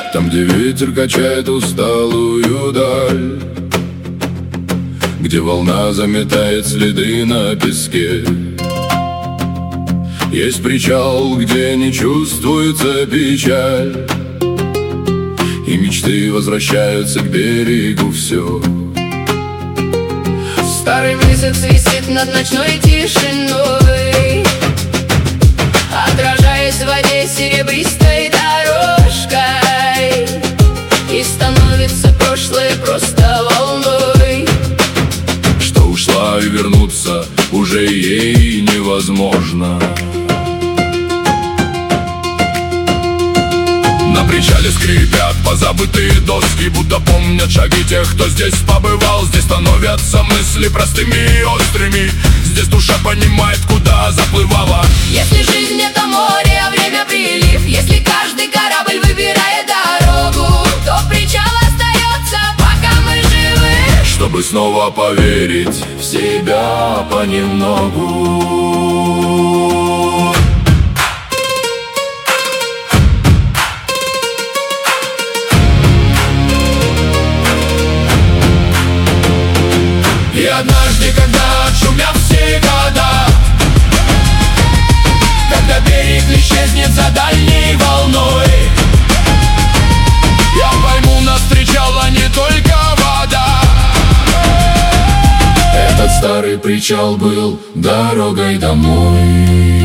Там, где ветер качает усталую даль, где волна заметает следы на песке. Есть причал, где не чувствуется печаль, и мечты возвращаются к берегу все. Старый месяц висит над ночной тишиной, отражаясь в воде серебристой дорожкой, и становится прошлое просто волной, что ушла и вернуться уже ей невозможно. На причале скрипят позабытые доски, будто помнят шаги тех, кто здесь побывал. Здесь становятся мысли простыми и острыми, здесь душа понимает, куда заплывала. Если жизнь это море, а время прилив, если каждый корабль выбирает дорогу, то причал остается, пока мы живы, чтобы снова поверить в себя понемногу. И однажды, когда отшумят все года, когда берег исчезнет за дальней волной, я пойму, нас встречала не только вода. Этот старый причал был дорогой домой.